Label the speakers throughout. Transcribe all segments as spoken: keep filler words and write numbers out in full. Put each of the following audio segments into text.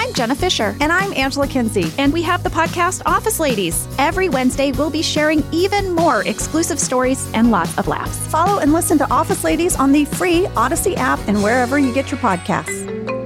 Speaker 1: I'm Jenna Fisher.
Speaker 2: And I'm Angela Kinsey.
Speaker 1: And we have the podcast Office Ladies. Every Wednesday, we'll be sharing even more exclusive stories and lots of laughs.
Speaker 2: Follow and listen to Office Ladies on the free Odyssey app and wherever you get your podcasts.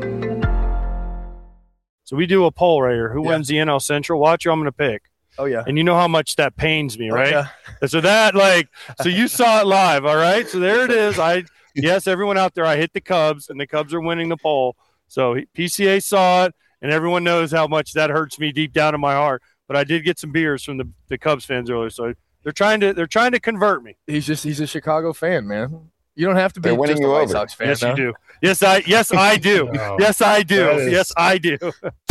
Speaker 3: So we do a poll right here. Who
Speaker 4: Yeah.
Speaker 3: wins the N L Central? Watch who I'm going to pick.
Speaker 4: Oh, yeah.
Speaker 3: And you know how much that pains me, right?
Speaker 4: Oh, yeah.
Speaker 3: So that, like, so you saw it live, all right? So there it is. I Yes, everyone out there, I hit the Cubs, and the Cubs are winning the poll. So P C A saw it, and everyone knows how much that hurts me deep down in my heart. But I did get some beers from the, the Cubs fans earlier, so they're trying to they're trying to convert me.
Speaker 4: He's just he's a Chicago fan, man. You don't have to be
Speaker 5: They're winning
Speaker 4: just a
Speaker 5: you
Speaker 4: White
Speaker 5: over.
Speaker 4: Sox fan.
Speaker 3: Yes,
Speaker 4: no?
Speaker 3: you do. Yes, I yes I do.
Speaker 6: Wow.
Speaker 3: Yes, I do.
Speaker 6: That is-
Speaker 3: Yes, I do.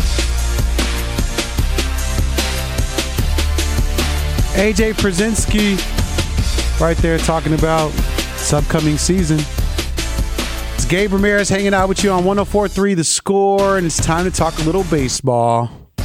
Speaker 6: A J Przinsky right there talking about this upcoming season. It's Gabe Ramirez hanging out with you on one oh four point three The Score, and it's time to talk a little baseball.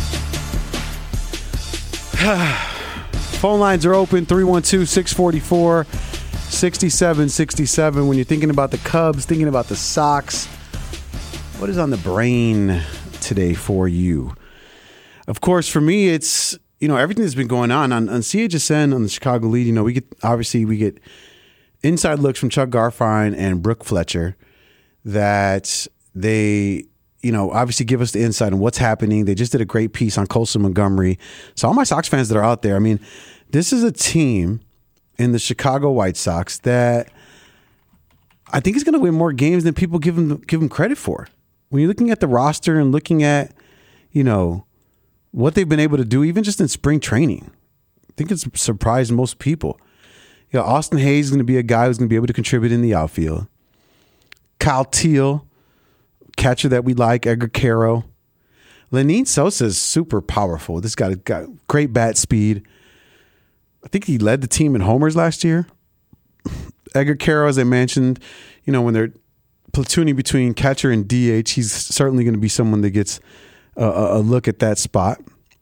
Speaker 6: Phone lines are open, three one two, six four four, six seven six seven. When you're thinking about the Cubs, thinking about the Sox, what is on the brain today for you? Of course, for me, it's you know, everything that's been going on on, on C H S N, on the Chicago Lead, you know, we get, obviously we get inside looks from Chuck Garfien and Brooke Fletcher that they, you know, obviously give us the insight on what's happening. They just did a great piece on Colson Montgomery. So all my Sox fans that are out there, I mean, this is a team in the Chicago White Sox that I think is going to win more games than people give them, give them credit for. When you're looking at the roster and looking at, you know, what they've been able to do, even just in spring training, I think it's surprised most people. You know, Austin Hayes is going to be a guy who's going to be able to contribute in the outfield. Kyle Teal, catcher that we like, Edgar Caro. Lenyn Sosa is super powerful. This guy got great bat speed. I think he led the team in homers last year. Edgar Caro, as I mentioned, you know, when they're platooning between catcher and D H, he's certainly going to be someone that gets a, a look at that spot.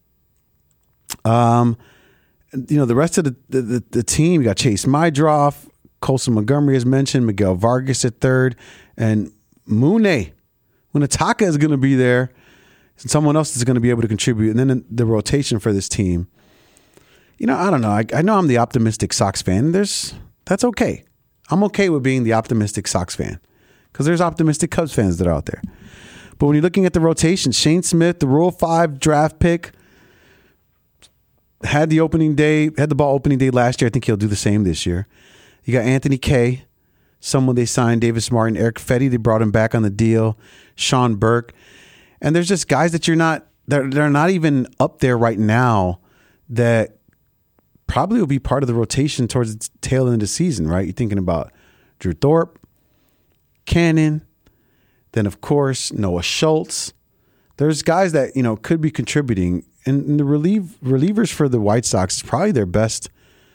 Speaker 6: Um, you know, the rest of the, the, the team, you got Chase Mydroff, Colson Montgomery, as mentioned, Miguel Vargas at third, and Mune. Munetaka is going to be there, and someone else is going to be able to contribute. And then the rotation for this team, you know, I don't know. I, I know I'm the optimistic Sox fan. There's that's okay. I'm okay with being the optimistic Sox fan because there's optimistic Cubs fans that are out there. But when you're looking at the rotation, Shane Smith, the Rule five draft pick, had the opening day, had the ball opening day last year. I think he'll do the same this year. You got Anthony Kay, someone they signed, Davis Martin, Eric Fetty, they brought him back on the deal, Sean Burke. And there's just guys that you're not, they're, they're not even up there right now that probably will be part of the rotation towards the tail end of the season, right? You're thinking about Drew Thorpe, Cannon, then, of course, Noah Schultz. There's guys that, you know, could be contributing. And, and the relief relievers for the White Sox is probably their best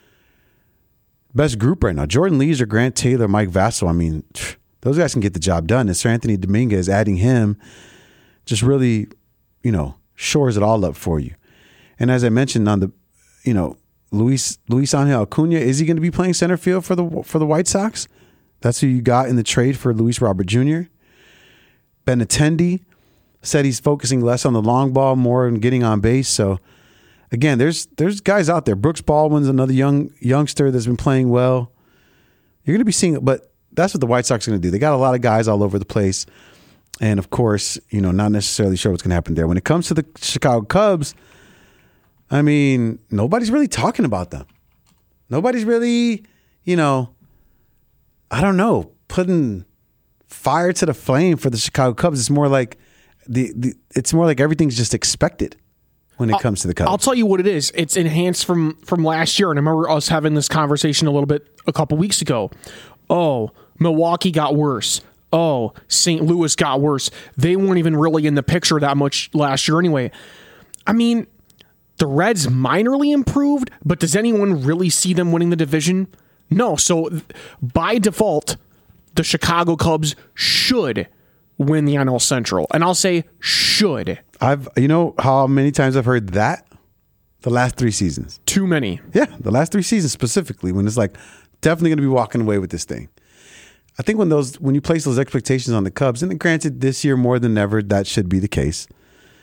Speaker 6: best group right now. Jordan Lees or Grant Taylor, Mike Vasso. I mean, those guys can get the job done. And Sir Anthony Dominguez, adding him just really, you know, shores it all up for you. And as I mentioned on the, you know, Luis Luis Angel Acuna, is he going to be playing center field for the for the White Sox? That's who you got in the trade for Luis Robert Junior Benintendi said he's focusing less on the long ball, more on getting on base. So, again, there's there's guys out there. Brooks Baldwin's another young youngster that's been playing well. You're going to be seeing, but that's what the White Sox are going to do. They got a lot of guys all over the place. And, of course, you know, not necessarily sure what's going to happen there. When it comes to the Chicago Cubs, I mean, nobody's really talking about them. Nobody's really, you know, I don't know, putting fire to the flame for the Chicago Cubs. It's more like the, the it's more like everything's just expected when it
Speaker 7: I'll,
Speaker 6: comes to the Cubs.
Speaker 7: I'll tell you what it is. It's enhanced from from last year, and I remember us having this conversation a little bit a couple weeks ago. Oh, Milwaukee got worse. Oh, Saint Louis got worse. They weren't even really in the picture that much last year anyway. I mean, the Reds minorly improved, but does anyone really see them winning the division? No. So by default, the Chicago Cubs should win the N L Central. And I'll say should.
Speaker 6: I've you know how many times I've heard that? The last three seasons.
Speaker 7: Too many.
Speaker 6: Yeah, the last three seasons specifically, when it's like definitely going to be walking away with this thing. I think when those when you place those expectations on the Cubs, and granted this year more than ever that should be the case.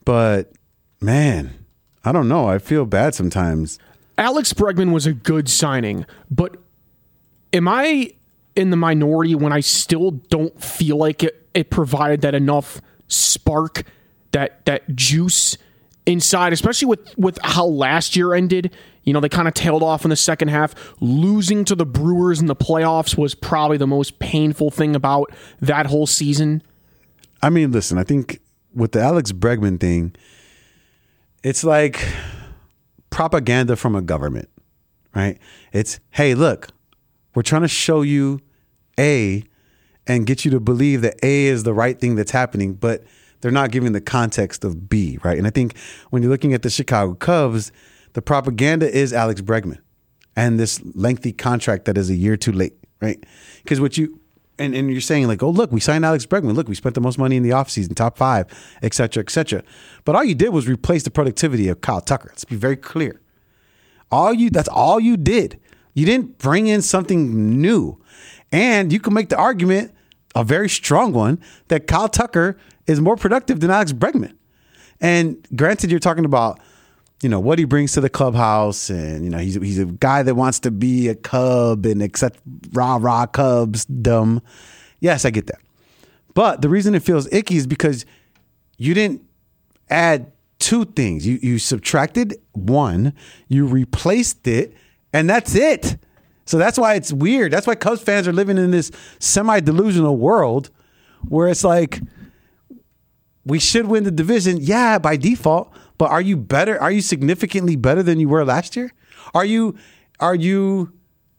Speaker 6: But, man, I don't know. I feel bad sometimes.
Speaker 7: Alex Bregman was a good signing, but am I in the minority when I still don't feel like it, it provided that enough spark, that that juice inside, especially with, with how last year ended? You know, they kind of tailed off in the second half. Losing to the Brewers in the playoffs was probably the most painful thing about that whole season.
Speaker 6: I mean, listen, I think with the Alex Bregman thing, it's like propaganda from a government, right? It's, hey, look, we're trying to show you A and get you to believe that A is the right thing that's happening, but they're not giving the context of B, right? And I think when you're looking at the Chicago Cubs, the propaganda is Alex Bregman and this lengthy contract that is a year too late, right? Because what you, and, and you're saying like, oh, look, we signed Alex Bregman. Look, we spent the most money in the offseason, top five, et cetera, et cetera. But all you did was replace the productivity of Kyle Tucker. Let's be very clear. All you, that's all you did. You didn't bring in something new. And you can make the argument, a very strong one, that Kyle Tucker is more productive than Alex Bregman. And granted, you're talking about, you know, what he brings to the clubhouse, and, you know, he's he's a guy that wants to be a Cub and accept rah rah Cubs dumb. Yes, I get that. But the reason it feels icky is because you didn't add two things. You you subtracted one, you replaced it, and that's it. So that's why it's weird. That's why Cubs fans are living in this semi-delusional world where it's like, we should win the division, yeah, by default. But are you better? Are you significantly better than you were last year? Are you, are you,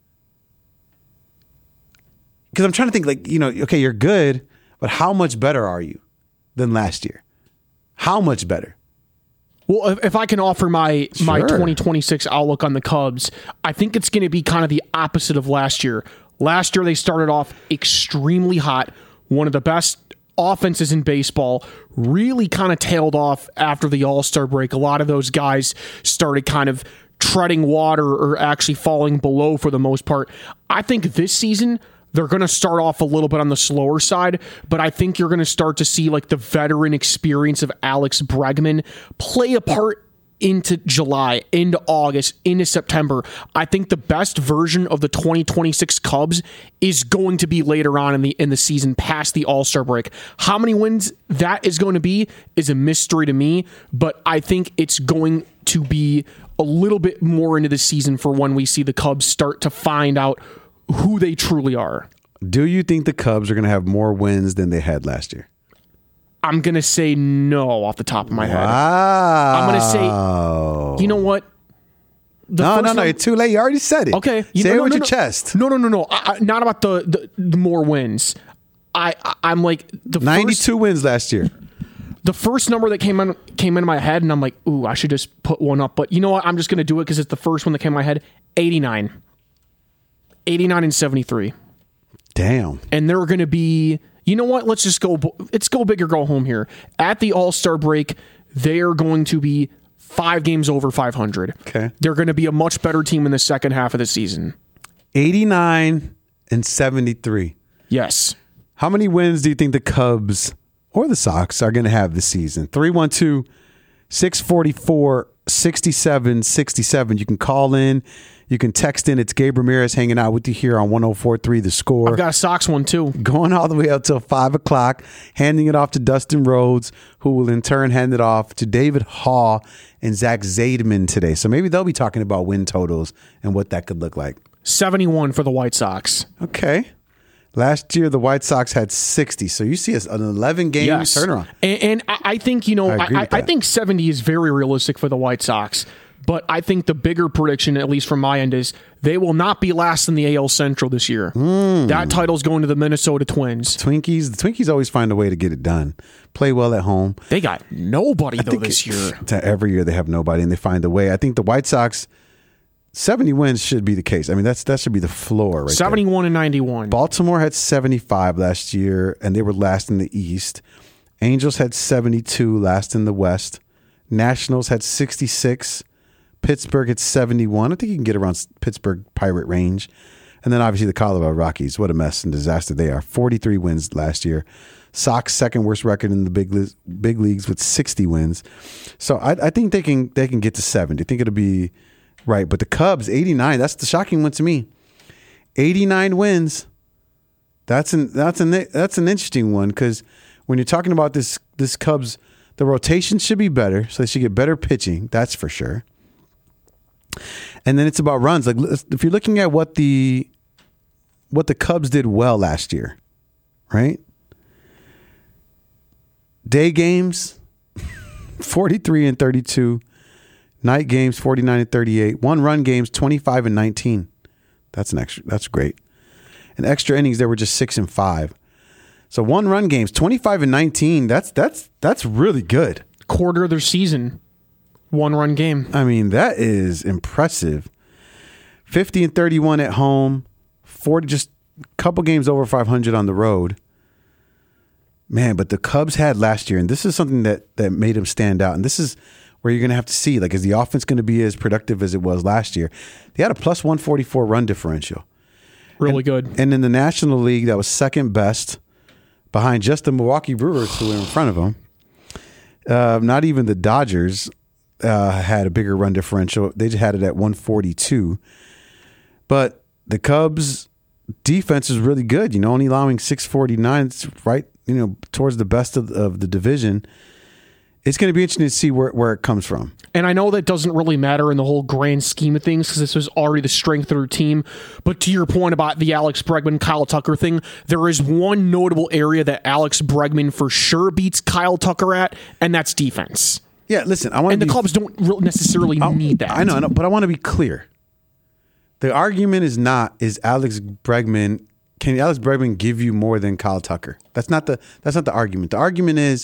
Speaker 6: because I'm trying to think like, you know, okay, you're good, but how much better are you than last year? How much better?
Speaker 7: Well, if, if I can offer my
Speaker 6: Sure.
Speaker 7: my twenty twenty-six outlook on the Cubs, I think it's going to be kind of the opposite of last year. Last year, they started off extremely hot, one of the best offenses in baseball, really kind of tailed off after the All-Star break. A lot of those guys started kind of treading water or actually falling below for the most part. I think this season, they're going to start off a little bit on the slower side, but I think you're going to start to see like the veteran experience of Alex Bregman play a part into July, into August, into September. I think the best version of the twenty twenty-six Cubs is going to be later on in the in the season, past the All-Star break. How many wins that is going to be is a mystery to me, but I think it's going to be a little bit more into the season for when we see the Cubs start to find out who they truly are.
Speaker 6: Do you think the Cubs are going to have more wins than they had last year?
Speaker 7: I'm going to say no off the top of my head.
Speaker 6: Wow.
Speaker 7: I'm going to say, you know what? The
Speaker 6: No,
Speaker 7: first
Speaker 6: no, no.
Speaker 7: one-
Speaker 6: You're too late. You already said it.
Speaker 7: Okay. You
Speaker 6: Say
Speaker 7: know,
Speaker 6: it
Speaker 7: no,
Speaker 6: with
Speaker 7: no,
Speaker 6: your
Speaker 7: no.
Speaker 6: chest.
Speaker 7: No, no, no, no. I, I, not about the, the, the more wins. I, I I'm like the
Speaker 6: ninety-two
Speaker 7: first,
Speaker 6: wins last year.
Speaker 7: the first number that came in came into my head, and I'm like, ooh, I should just put one up. But you know what? I'm just going to do it because it's the first one that came in my head. eighty-nine. eighty-nine and seventy-three.
Speaker 6: Damn.
Speaker 7: And they're going to be, you know what? Let's just go. Let's go big or go home here. At the All-Star break, they are going to be five games over five hundred.
Speaker 6: Okay.
Speaker 7: They're going to be a much better team in the second half of the season.
Speaker 6: eighty-nine and seventy-three.
Speaker 7: Yes.
Speaker 6: How many wins do you think the Cubs or the Sox are going to have this season? three one two, six four four, six seven six seven. You can call in. You can text in. It's Gabe Ramirez hanging out with you here on one oh four point three The Score.
Speaker 7: I've got a Sox one too.
Speaker 6: Going all the way up till five o'clock, handing it off to Dustin Rhodes, who will in turn hand it off to David Haw and Zach Zaidman today. So maybe they'll be talking about win totals and what that could look like.
Speaker 7: seventy-one for the White Sox.
Speaker 6: Okay. Last year, the White Sox had sixty. So you see an eleven-game
Speaker 7: Yes.
Speaker 6: turnaround.
Speaker 7: And, and I I think, you know,
Speaker 6: I
Speaker 7: I,
Speaker 6: agree
Speaker 7: I,
Speaker 6: with
Speaker 7: I
Speaker 6: that.
Speaker 7: think seventy is very realistic for the White Sox. But I think the bigger prediction, at least from my end, is they will not be last in the A L Central this year.
Speaker 6: Hmm.
Speaker 7: That title's going to the Minnesota Twins.
Speaker 6: Twinkies, the Twinkies always find a way to get it done. Play well at home.
Speaker 7: They got nobody, though,
Speaker 6: think
Speaker 7: this
Speaker 6: it-
Speaker 7: year.
Speaker 6: to every year they have nobody and they find a way. I think the White Sox, seventy wins should be the case. I mean, that's that should be the floor right there.
Speaker 7: seventy-one and ninety-one.
Speaker 6: Baltimore had seventy-five last year, and they were last in the East. Angels had seventy-two, last in the West. Nationals had sixty-six. Pittsburgh had seventy-one. I think you can get around Pittsburgh Pirate range. And then obviously the Colorado Rockies. What a mess and disaster they are. forty-three wins last year. Sox second worst record in the big li- big leagues with sixty wins. So I, I think they can they can get to seventy. I think it'll be right. But the Cubs, eighty-nine. That's the shocking one to me. eighty-nine wins. That's an that's an that's an interesting one because when you're talking about this this Cubs, the rotation should be better, so they should get better pitching. That's for sure. And then it's about runs. Like if you're looking at what the what the Cubs did well last year, right? Day games, forty-three and thirty-two. Night games, forty-nine and thirty-eight. One run games, twenty-five and nineteen. That's an extra. That's great. And extra innings, they were just six and five. So one run games, twenty-five and nineteen. That's that's that's really good.
Speaker 7: Quarter of their season, one run game.
Speaker 6: I mean, that is impressive. fifty and thirty-one at home, forty, just a couple games over five hundred on the road. Man, but the Cubs had last year, and this is something that that made them stand out. And this is where you're going to have to see, like, is the offense going to be as productive as it was last year? They had a plus one forty-four run differential.
Speaker 7: Really
Speaker 6: and,
Speaker 7: good.
Speaker 6: And in the National League, that was second best behind just the Milwaukee Brewers, who were in front of them. Uh, not even the Dodgers uh, had a bigger run differential. They just had it at one forty-two. But the Cubs' defense is really good, you know, only allowing six forty-nine. It's right, you know, towards the best of, of the division. It's going to be interesting to see where, where it comes from.
Speaker 7: And I know that doesn't really matter in the whole grand scheme of things because this was already the strength of their team. But to your point about the Alex Bregman, Kyle Tucker thing, there is one notable area that Alex Bregman for sure beats Kyle Tucker at, and that's defense.
Speaker 6: Yeah, listen, I want
Speaker 7: And
Speaker 6: to
Speaker 7: the
Speaker 6: be,
Speaker 7: Cubs don't really necessarily
Speaker 6: I,
Speaker 7: need that.
Speaker 6: I know, I know, but I want to be clear. The argument is not, is Alex Bregman, can Alex Bregman give you more than Kyle Tucker? That's not the that's not the argument. The argument is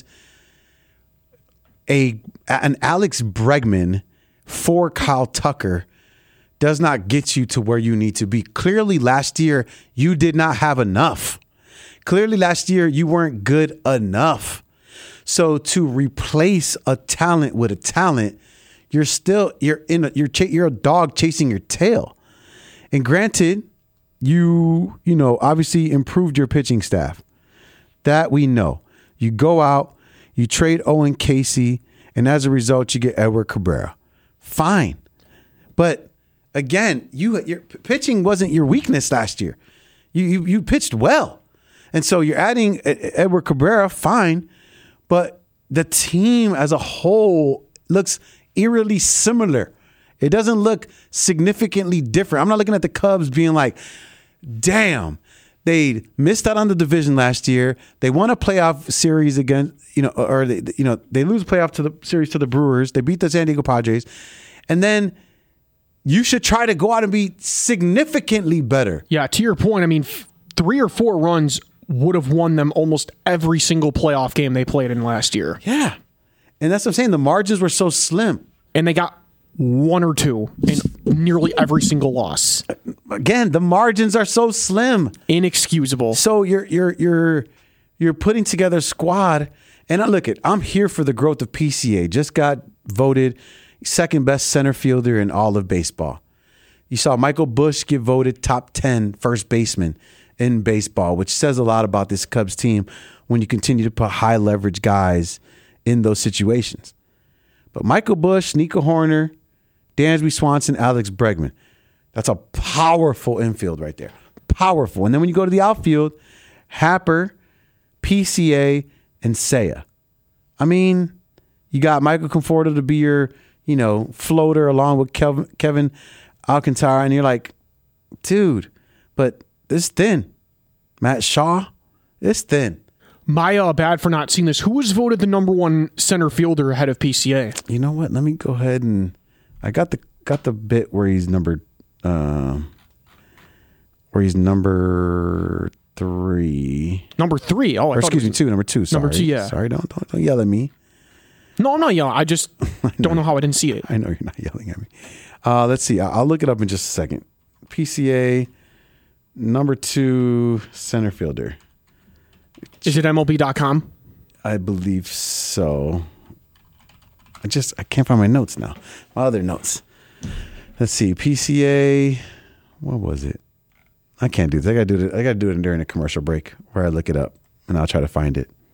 Speaker 6: a an Alex Bregman for Kyle Tucker does not get you to where you need to be. Clearly last year you did not have enough. Clearly last year you weren't good enough. So to replace a talent with a talent, you're still you're in a, you're ch- you're a dog chasing your tail. And granted, you you know obviously improved your pitching staff. That we know. You go out, you trade Owen Casey, and as a result, you get Edward Cabrera. Fine, but again, you your pitching wasn't your weakness last year. You you, you pitched well, and so you're adding Edward Cabrera. Fine, but the team as a whole looks eerily similar. It doesn't look significantly different. I'm not looking at the Cubs being like, damn, they missed out on the division last year. They won a playoff series against, you know, or they, you know, they lose playoff to the series to the Brewers. They beat the San Diego Padres. And then you should try to go out and be significantly better.
Speaker 7: Yeah, to your point, I mean, f- three or four runs would have won them almost every single playoff game they played in last year.
Speaker 6: Yeah. And that's what I'm saying. The margins were so slim.
Speaker 7: And they got one or two in nearly every single loss.
Speaker 6: Again, the margins are so slim.
Speaker 7: Inexcusable.
Speaker 6: So you're you're you're you're putting together a squad, and I look at I'm here for the growth of P C A. Just got voted second best center fielder in all of baseball. You saw Michael Busch get voted top ten first baseman in baseball, which says a lot about this Cubs team when you continue to put high leverage guys in those situations. But Michael Busch, Nico Horner, Dansby Swanson, Alex Bregman. That's a powerful infield right there. Powerful. And then when you go to the outfield, Happer, P C A, and Seiya. I mean, you got Michael Conforto to be your, you know, floater along with Kevin, Kevin Alcantara. And you're like, dude, but this is thin. Matt Shaw, it's thin.
Speaker 7: My uh, bad for not seeing this. Who was voted the number one center fielder ahead of P C A?
Speaker 6: You know what? Let me go ahead and I got the got the bit where he's number uh, where he's number three.
Speaker 7: Number three. Oh, I
Speaker 6: or
Speaker 7: thought
Speaker 6: excuse
Speaker 7: it
Speaker 6: me,
Speaker 7: was
Speaker 6: two. Number two. Sorry.
Speaker 7: Number two, yeah.
Speaker 6: Sorry, don't don't, don't yell at me.
Speaker 7: No, I'm not yelling. I just I don't know how I didn't see it.
Speaker 6: I know you're not yelling at me. Uh, let's see. I'll, I'll look it up in just a second. P C A number two center fielder.
Speaker 7: Is it M L B dot com?
Speaker 6: I believe so. I just I can't find my notes now. My other notes. Let's see. P C A. What was it? I can't do this. I gotta do it. I gotta do it during a commercial break where I look it up and I'll try to find it.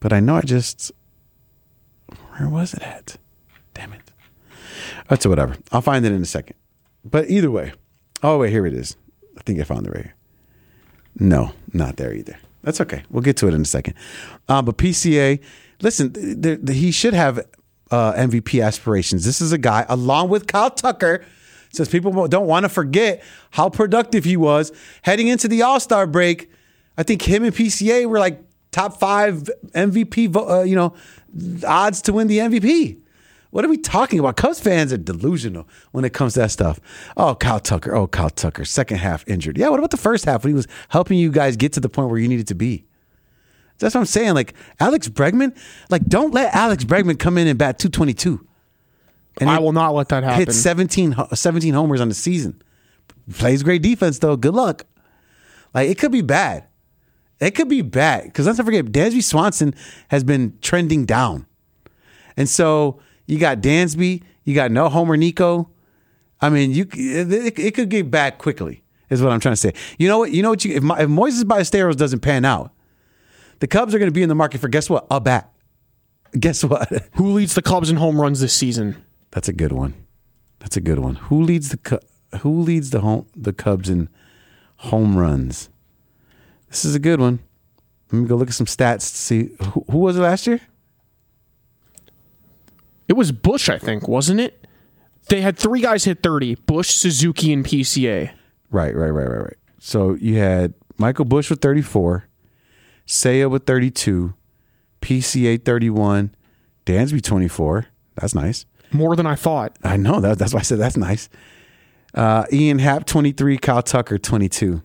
Speaker 6: but I know I just, where was it at? Damn it. That's whatever. I'll find it in a second. But either way, oh wait, here it is. I think I found it right here. No, not there either. That's okay. We'll get to it in a second. Uh, but P C A, listen, th- th- he should have uh, M V P aspirations. This is a guy, along with Kyle Tucker, since people don't want to forget how productive he was heading into the All-Star break. I think him and P C A were like top five M V P, uh, you know, odds to win the M V P. What are we talking about? Cubs fans are delusional when it comes to that stuff. Oh, Kyle Tucker. Oh, Kyle Tucker. Second half injured. Yeah, what about the first half when he was helping you guys get to the point where you needed to be? That's what I'm saying. Like, Alex Bregman, like, don't let Alex Bregman come in and bat two twenty-two. And
Speaker 7: I will not let that happen.
Speaker 6: Hit seventeen, seventeen homers on the season. Plays great defense, though. Good luck. Like, it could be bad. It could be bad. Because let's not forget, Dansby Swanson has been trending down. And so you got Dansby, you got no homer Nico. I mean, you it, it could get bad quickly, is what I'm trying to say. You know what? You know what? You if, if Moises Ballesteros doesn't pan out, the Cubs are going to be in the market for, guess what? A bat. Guess what?
Speaker 7: Who leads the Cubs in home runs this season?
Speaker 6: That's a good one. That's a good one. Who leads the Who leads the home the Cubs in home runs? This is a good one. Let me go look at some stats to see who, who was it last year.
Speaker 7: It was Bush, I think, wasn't it? They had three guys hit thirty: Bush, Suzuki, and P C A.
Speaker 6: Right, right, right, right, right. So you had Michael Bush with thirty-four, Seiya with thirty-two, P C A thirty-one, Dansby twenty-four. That's nice.
Speaker 7: More than I thought.
Speaker 6: I know. That, that's why I said that's nice. Uh, Ian Happ, twenty-three, Kyle Tucker, twenty-two.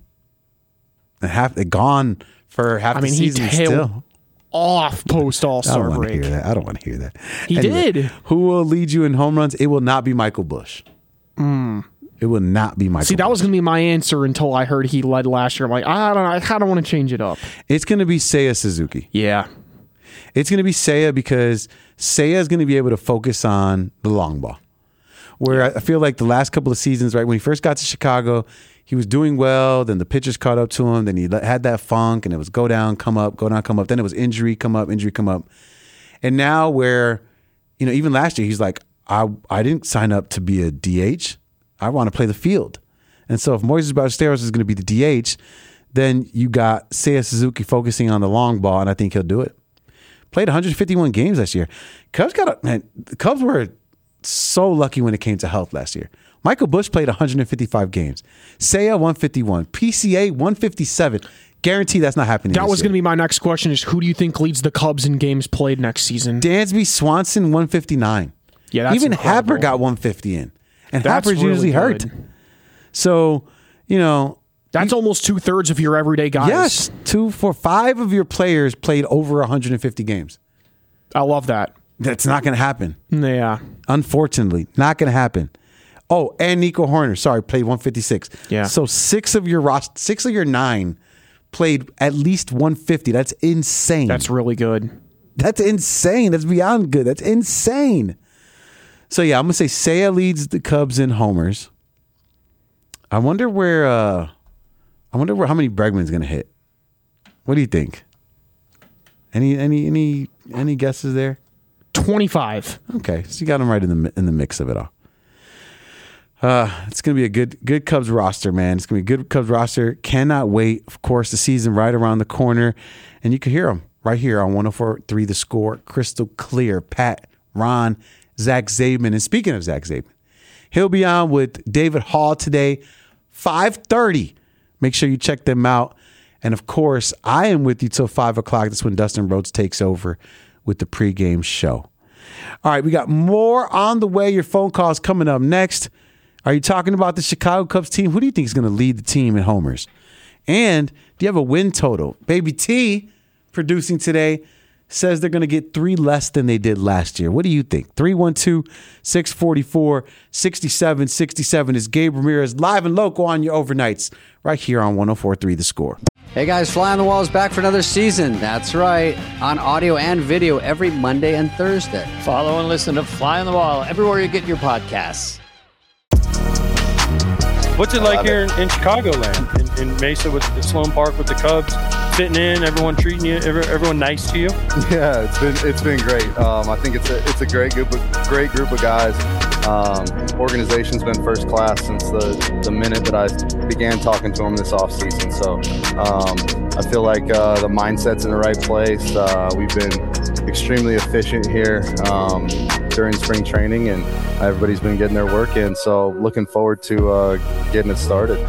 Speaker 6: And half, they're gone for half
Speaker 7: I
Speaker 6: the
Speaker 7: mean,
Speaker 6: season
Speaker 7: he tailed
Speaker 6: still.
Speaker 7: Off post All
Speaker 6: I don't
Speaker 7: Star
Speaker 6: want to
Speaker 7: break.
Speaker 6: hear that. I don't want to hear that.
Speaker 7: He
Speaker 6: Anyway,
Speaker 7: did.
Speaker 6: Who will lead you in home runs? It will not be Michael Bush.
Speaker 7: Mm.
Speaker 6: It will not be Michael
Speaker 7: See, that
Speaker 6: Bush.
Speaker 7: was going to be my answer until I heard he led last year. I'm like, I don't know. I kind of want to change it up.
Speaker 6: It's going to be Seiya Suzuki.
Speaker 7: Yeah.
Speaker 6: It's going to be Seiya because Seiya is going to be able to focus on the long ball. Where I feel like the last couple of seasons, right, when he first got to Chicago, he was doing well. Then the pitchers caught up to him. Then he had that funk, and it was go down, come up, go down, come up. Then it was injury, come up, injury, come up. And now where, you know, even last year, he's like, I I didn't sign up to be a D H. I want to play the field. And so if Moises Ballesteros is going to be the D H, then you got Seiya Suzuki focusing on the long ball, and I think he'll do it. Played one hundred fifty-one games last year. Cubs got a, man, the Cubs were so lucky when it came to health last year. Michael Bush played one hundred fifty-five games. Seiya one fifty-one. P C A one fifty-seven. Guarantee that's not happening.
Speaker 7: That was going to be my next question is who do you think leads the Cubs in games played next season?
Speaker 6: Dansby Swanson one fifty-nine.
Speaker 7: Yeah, that's
Speaker 6: Even
Speaker 7: incredible.
Speaker 6: Happer got one fifty in. And
Speaker 7: That's
Speaker 6: Happer's
Speaker 7: really
Speaker 6: usually hurt.
Speaker 7: good.
Speaker 6: So, you know.
Speaker 7: That's almost two thirds of your everyday guys.
Speaker 6: Yes. Two, four, five of your players played over one hundred fifty games.
Speaker 7: I love that.
Speaker 6: That's not going to happen.
Speaker 7: Yeah.
Speaker 6: Unfortunately, not going to happen. Oh, and Nico Horner, sorry, played one fifty-six.
Speaker 7: Yeah.
Speaker 6: So six of your roster, six of your nine played at least one fifty. That's insane.
Speaker 7: That's really good.
Speaker 6: That's insane. That's beyond good. That's insane. So yeah, I'm gonna say Seiya leads the Cubs in homers. I wonder where. Uh, I wonder where how many Bregman's gonna hit. What do you think? Any any any any guesses there?
Speaker 7: twenty-five.
Speaker 6: Okay, so you got him right in the in the mix of it all. Uh, it's gonna be a good good Cubs roster, man. It's gonna be a good Cubs roster. Cannot wait. Of course, the season right around the corner, and you can hear them right here on one oh four point three The Score, crystal clear. Pat, Ron, Zach Zabin, and speaking of Zach Zabin, he'll be on with David Hall today, five thirty. Make sure you check them out. And of course, I am with you till five o'clock. That's when Dustin Rhodes takes over with the pregame show. All right, we got more on the way. Your phone calls coming up next. Are you talking about the Chicago Cubs team? Who do you think is going to lead the team in homers? And do you have a win total? Baby T, producing today, says they're going to get three less than they did last year. What do you think? three one two, six four four, six seven six seven is Gabe Ramirez, live and local on your overnights, right here on one oh four point three The Score.
Speaker 5: Hey guys, Fly on the Wall is back for another season. That's right, on audio and video every Monday and Thursday.
Speaker 8: Follow and listen to Fly on the Wall everywhere you get your podcasts.
Speaker 3: What's it like here in, in Chicagoland, in, in Mesa with the Sloan Park with the Cubs, fitting in, everyone treating you, every, everyone nice to you?
Speaker 8: Yeah, it's been it's been great. Um, I think it's a it's a great group of great group of guys. Um, organization's been first class since the, the minute that I began talking to them this offseason. So um, I feel like uh, the mindset's in the right place. Uh, we've been extremely efficient here um, during spring training, and everybody's been getting their work in. So looking forward to uh, getting it started.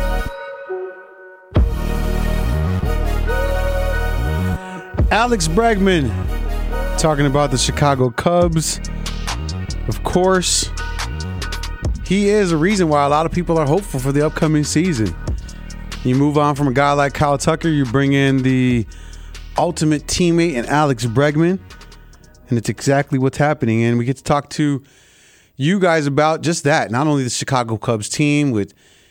Speaker 6: Alex Bregman talking about the Chicago Cubs. Of course, he is a reason why a lot of people are hopeful for the upcoming season. You move on from a guy like Kyle Tucker, you bring in the ultimate teammate in Alex Bregman, and it's exactly what's happening. And we get to talk to you guys about just that. Not only the Chicago Cubs team, with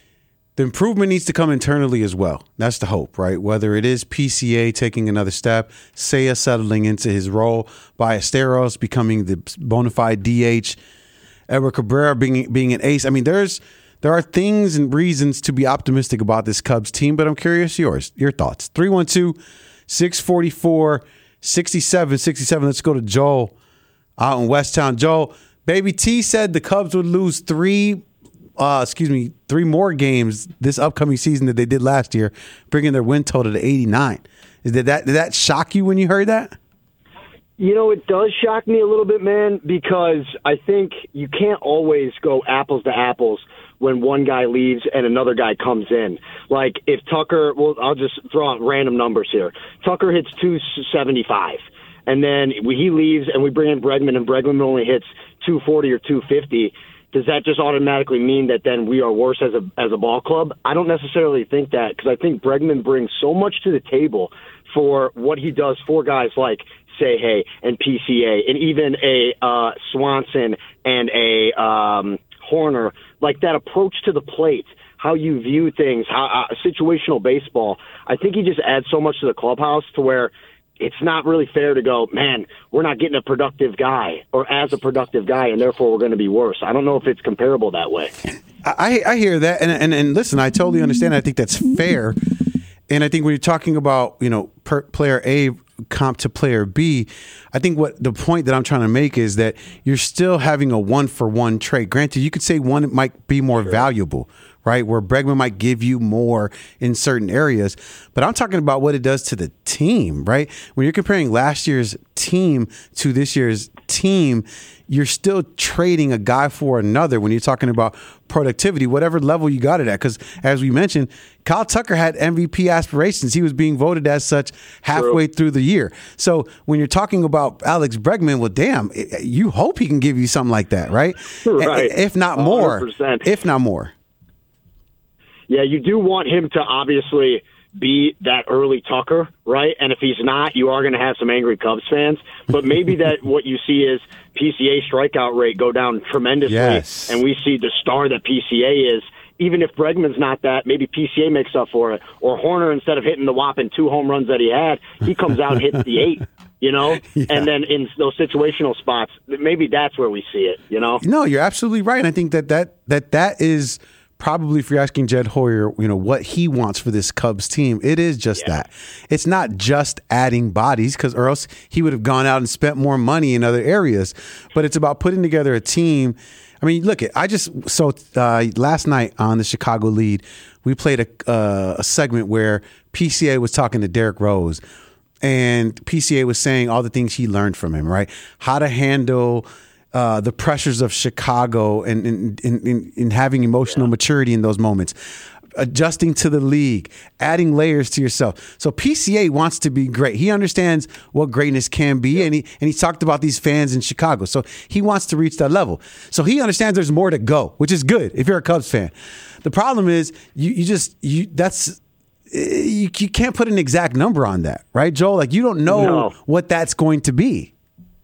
Speaker 6: the improvement needs to come internally as well. That's the hope, right? Whether it is P C A taking another step, Seiya settling into his role, Ballesteros becoming the bona fide D H, Edward Cabrera being being an ace. I mean, there's there are things and reasons to be optimistic about this Cubs team, but I'm curious yours, your thoughts. three one two, six four four, six seven six seven. Let's go to Joel out in Westtown. Joel, Baby T said the Cubs would lose three Uh, excuse me, three more games this upcoming season that they did last year, bringing their win total to eighty-nine. Did that did that shock you when you heard that?
Speaker 9: You know, it does shock me a little bit, man, because I think you can't always go apples to apples when one guy leaves and another guy comes in. Like if Tucker, well, I'll just throw out random numbers here. Tucker hits two seventy-five, and then he leaves and we bring in Bregman, and Bregman only hits two forty or two fifty. Does that just automatically mean that then we are worse as a as a ball club? I don't necessarily think that, because I think Bregman brings so much to the table for what he does for guys like Seiya and P C A and even a uh, Swanson and a um, Horner. Like that approach to the plate, how you view things, how uh, situational baseball. I think he just adds so much to the clubhouse to where it's not really fair to go, man, we're not getting a productive guy or as a productive guy, and therefore we're going to be worse. I don't know if it's comparable that way.
Speaker 6: I, I hear that. And, and, and listen, I totally understand. I think that's fair. And I think when you're talking about, you know, per player A comp to player B, I think what the point that I'm trying to make is that you're still having a one for one trade. Granted, you could say one might be more sure. valuable, right? Where Bregman might give you more in certain areas. But I'm talking about what it does to the team, right? When you're comparing last year's team to this year's team, you're still trading a guy for another when you're talking about productivity, whatever level you got it at. Because as we mentioned, Kyle Tucker had M V P aspirations. He was being voted as such halfway True. through the year. So when you're talking about Alex Bregman, well, damn, you hope he can give you something like that, right?
Speaker 9: Right.
Speaker 6: If not more. one hundred percent. If not more.
Speaker 9: Yeah, you do want him to obviously be that early Tucker, right? And if he's not, you are going to have some angry Cubs fans. But maybe that what you see is P C A strikeout rate go down tremendously,
Speaker 6: yes.
Speaker 9: and we see the star that P C A is. Even if Bregman's not that, maybe P C A makes up for it. Or Horner, instead of hitting the whopping two home runs that he had, he comes out and hits the eight, you know? Yeah. And then in those situational spots, maybe that's where we see it, you know?
Speaker 6: No, you're absolutely right. And I think that that, that, that is – probably if you're asking Jed Hoyer, you know, what he wants for this Cubs team, it is just yeah. that. It's not just adding bodies, because or else he would have gone out and spent more money in other areas. But it's about putting together a team. I mean, look, I just so uh, last night on the Chicago Lead, we played a, uh, a segment where P C A was talking to Derrick Rose, and P C A was saying all the things he learned from him, right? How to handle Uh, the pressures of Chicago and in, in, in, in having emotional yeah. maturity in those moments, adjusting to the league, adding layers to yourself. So P C A wants to be great. He understands what greatness can be, yeah. and he and he talked about these fans in Chicago. So he wants to reach that level. So he understands there's more to go, which is good if you're a Cubs fan. The problem is you you just you that's. You, you can't put an exact number on that, right, Joel? Like you don't know
Speaker 9: no.
Speaker 6: what that's going to be.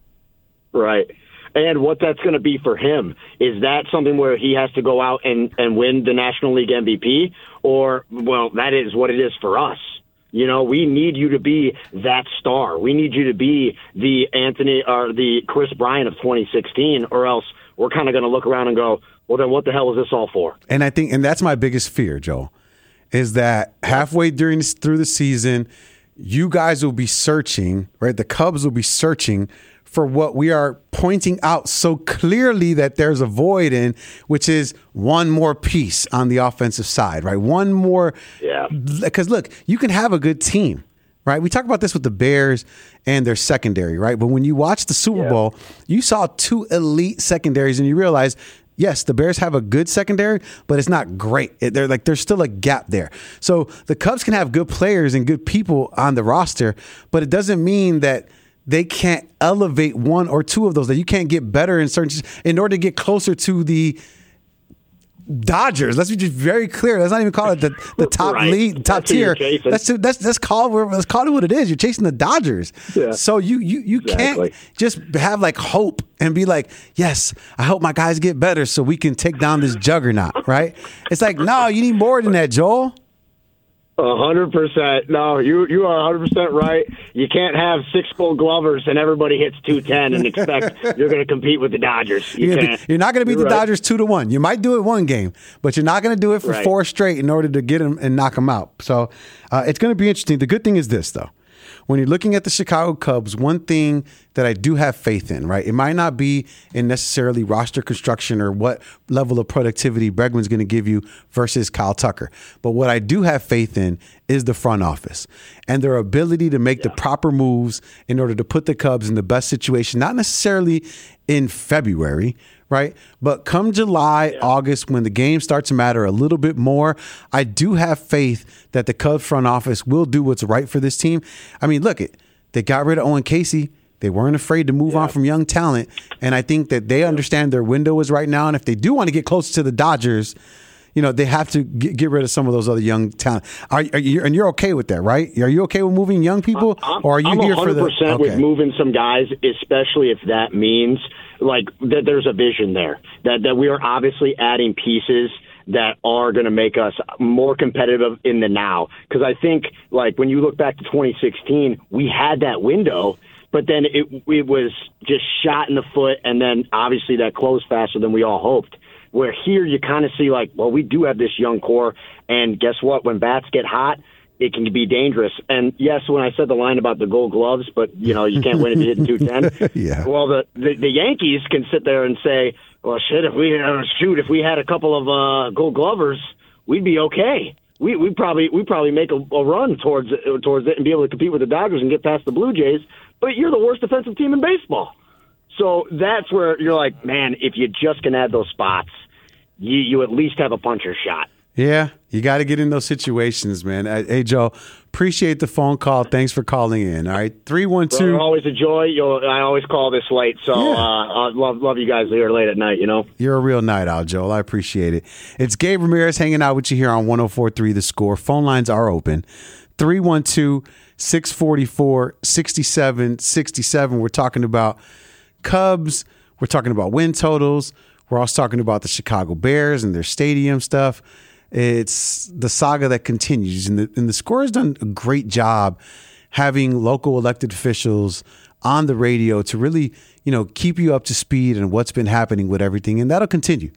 Speaker 9: Right. And what that's going to be for him. Is that something where he has to go out and, and win the National League M V P? Or, well, that is what it is for us. You know, we need you to be that star. We need you to be the Anthony or the Chris Bryant of twenty sixteen, or else we're kind of going to look around and go, well, then what the hell is this all for?
Speaker 6: And I think, and that's my biggest fear, Joel, is that halfway during this, through the season, you guys will be searching, right? The Cubs will be searching for what we are pointing out so clearly that there's a void in, which is one more piece on the offensive side, right? One more.
Speaker 9: Yeah.
Speaker 6: Because look, you can have a good team, right? We talk about this with the Bears and their secondary, right? But when you watch the Super
Speaker 9: Yeah.
Speaker 6: Bowl, you saw two elite secondaries and you realize, yes, the Bears have a good secondary, but it's not great. It, they're like there's still a gap there. So the Cubs can have good players and good people on the roster, but it doesn't mean that they can't elevate one or two of those, that you can't get better in certain in order to get closer to the Dodgers. Let's be just very clear. Let's not even call it the, the top
Speaker 9: Right.
Speaker 6: league, top
Speaker 9: That's who you're
Speaker 6: tier.
Speaker 9: chasing.
Speaker 6: Let's that's that's call let's call it what it is. You're chasing the Dodgers.
Speaker 9: Yeah.
Speaker 6: So you you you
Speaker 9: Exactly.
Speaker 6: can't just have like hope and be like, yes, I hope my guys get better so we can take down this juggernaut, right? It's like, no, you need more than that, Joel.
Speaker 9: A hundred percent. No, you you are a hundred percent right. You can't have six Gold Glovers and everybody hits two ten and expect you're going to compete with the Dodgers. You
Speaker 6: You're, gonna
Speaker 9: can't.
Speaker 6: be- you're not going to beat
Speaker 9: You're
Speaker 6: the
Speaker 9: right.
Speaker 6: Dodgers two to one. You might do it one game, but you're not going to do it for
Speaker 9: Right.
Speaker 6: four straight in order to get them and knock them out. So uh, it's going to be interesting. The good thing is this, though. When you're looking at the Chicago Cubs, one thing that I do have faith in, right? It might not be in necessarily roster construction or what level of productivity Bregman's going to give you versus Kyle Tucker. But what I do have faith in is the front office and their ability to make the proper moves in order to put the Cubs in the best situation, not necessarily in February, right? But come July, August, when the game starts to matter a little bit more, I do have faith that the Cubs front office will do what's right for this team. I mean, look, it they got rid of Owen Casey. They weren't afraid to move on from young talent. And I think that they understand their window is right now. And if they do want to get closer to the Dodgers, you know, they have to get, get rid of some of those other young talent. Are, are you, and you're okay with that, right? Are you okay with moving young people?
Speaker 9: I'm,
Speaker 6: or are you
Speaker 9: I'm
Speaker 6: here for the
Speaker 9: one hundred percent with
Speaker 6: okay.
Speaker 9: moving some guys, especially if that means like that there's a vision there, that that we are obviously adding pieces that are going to make us more competitive in the now. Because I think, like, when you look back to twenty sixteen, we had that window, but then it it was just shot in the foot, and then obviously that closed faster than we all hoped. Where here you kind of see, like, well, we do have this young core, and guess what? When bats get hot, it can be dangerous. And yes, when I said the line about the Gold Gloves, but, you know, you can't win if you hit two ten.
Speaker 6: Yeah.
Speaker 9: Well, the, the the Yankees can sit there and say, well, shit, if we uh, shoot, if we had a couple of uh, Gold Glovers, we'd be okay. We we probably we probably make a, a run towards it, towards it and be able to compete with the Dodgers and get past the Blue Jays. But you're the worst defensive team in baseball. So that's where you're like, man, if you just can add those spots, you you at least have a puncher's shot.
Speaker 6: Yeah, you got to get in those situations, man. Uh, Hey, Joe, appreciate the phone call. Thanks for calling in. All right, three one
Speaker 9: Brother,
Speaker 6: two.
Speaker 9: always a joy. You'll, I always call this late, so
Speaker 6: Yeah.
Speaker 9: uh, I love love you guys here late at night. You know.
Speaker 6: You're a real night owl, Joel. I appreciate it. It's Gabe Ramirez hanging out with you here on one oh four point three The Score. Phone lines are open. three one two, six four four, six seven six seven. We're talking about Cubs. We're talking about win totals. We're also talking about the Chicago Bears and their stadium stuff. It's the saga that continues. And the, and the Score has done a great job having local elected officials on the radio to really, you know, keep you up to speed on what's been happening with everything. And that'll continue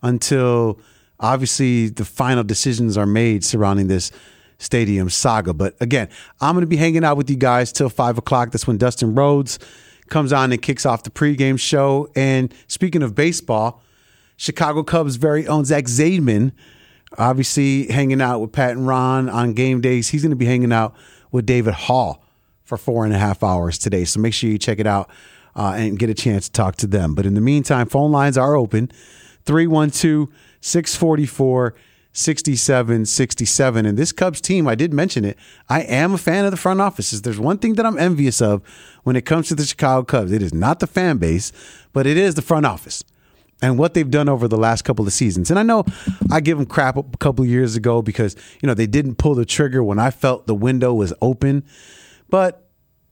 Speaker 6: until obviously the final decisions are made surrounding this stadium saga. But again, I'm going to be hanging out with you guys till five o'clock. That's when Dustin Rhodes comes on and kicks off the pregame show. And speaking of baseball, Chicago Cubs' very own Zach Zaidman, obviously hanging out with Pat and Ron on game days. He's going to be hanging out with David Hall for four and a half hours today. So make sure you check it out uh, and get a chance to talk to them. But in the meantime, phone lines are open. three one two, six four four, six seven six seven. And this Cubs team, I did mention it, I am a fan of the front offices. There's one thing that I'm envious of when it comes to the Chicago Cubs. It is not the fan base, but it is the front office and what they've done over the last couple of seasons. And I know I give them crap a couple of years ago because, you know, they didn't pull the trigger when I felt the window was open. But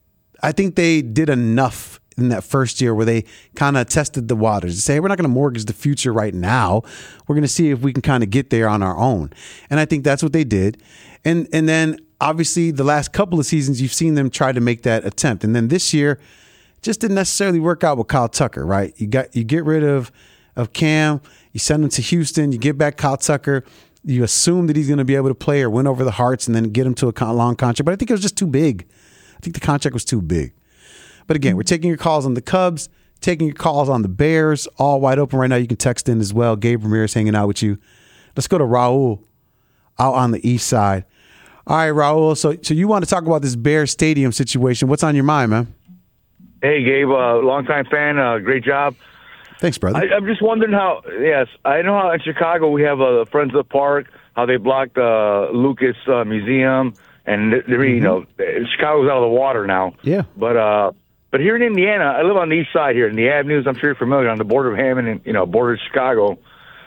Speaker 6: I think they did enough in that first year where they kind of tested the waters to say, hey, we're not going to mortgage the future right now. We're going to see if we can kind of get there on our own. And I think that's what they did. And and then obviously the last couple of seasons you've seen them try to make that attempt. And then this year just didn't necessarily work out with Kyle Tucker, right? You got you get rid of of Cam, you send him to Houston, you get back Kyle Tucker, you assume that he's going to be able to play or win over the Hearts and then get him to a long contract. But I think it was just too big. I think the contract was too big. But again, we're taking your calls on the Cubs, taking your calls on the Bears, all wide open right now. You can text in as well. Gabe Ramirez hanging out with you. Let's go to Raul out on the east side. All right, Raul. So, so you want to talk about this Bear Stadium situation. What's on your mind, man?
Speaker 10: Hey, Gabe, uh, longtime fan. Uh, great job.
Speaker 6: Thanks, brother.
Speaker 10: I, I'm just wondering how, yes, I know how in Chicago we have uh, Friends of the Park, how they blocked uh, Lucas uh, Museum, and, they, mm-hmm. you know, Chicago's out of the water now.
Speaker 6: Yeah.
Speaker 10: But uh, but here in Indiana, I live on the east side here, in the Avenues, I'm sure you're familiar, on the border of Hammond and, you know, border of Chicago.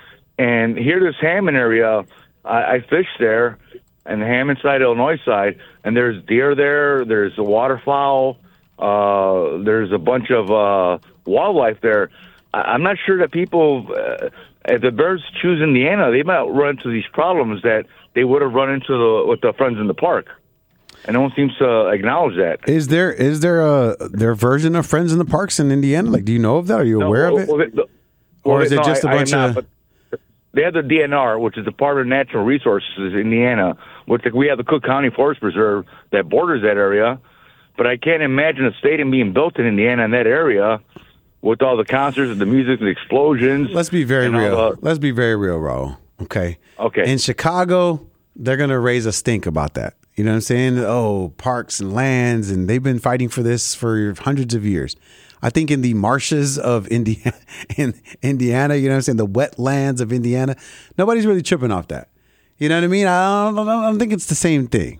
Speaker 10: And here, this Hammond area, I, I fish there, and the Hammond side, Illinois side, and there's deer there, there's a waterfowl, uh, there's a bunch of uh, wildlife there. I'm not sure that people, uh, if the Bears choose Indiana, they might run into these problems that they would have run into the, with the Friends in the Park. And no one seems to acknowledge that.
Speaker 6: Is there is there a their version of Friends in the Parks in Indiana? Like, do you know of that? Are you
Speaker 10: no,
Speaker 6: aware
Speaker 10: well,
Speaker 6: of it?
Speaker 10: Well, the,
Speaker 6: or
Speaker 10: well,
Speaker 6: is it
Speaker 10: no,
Speaker 6: just a
Speaker 10: I,
Speaker 6: bunch
Speaker 10: I
Speaker 6: of...
Speaker 10: not, they have the D N R, which is the Department of Natural Resources in Indiana, which we have the Cook County Forest Reserve that borders that area. But I can't imagine a stadium being built in Indiana in that area with all the concerts and the music and the explosions.
Speaker 6: Let's be very real.
Speaker 10: The,
Speaker 6: Let's be very real, Raul. Okay.
Speaker 10: Okay.
Speaker 6: In Chicago, they're going to raise a stink about that. You know what I'm saying? Oh, parks and lands, and they've been fighting for this for hundreds of years. I think in the marshes of Indiana, in Indiana, you know what I'm saying, the wetlands of Indiana, nobody's really tripping off that. You know what I mean? I don't, I don't think it's the same thing.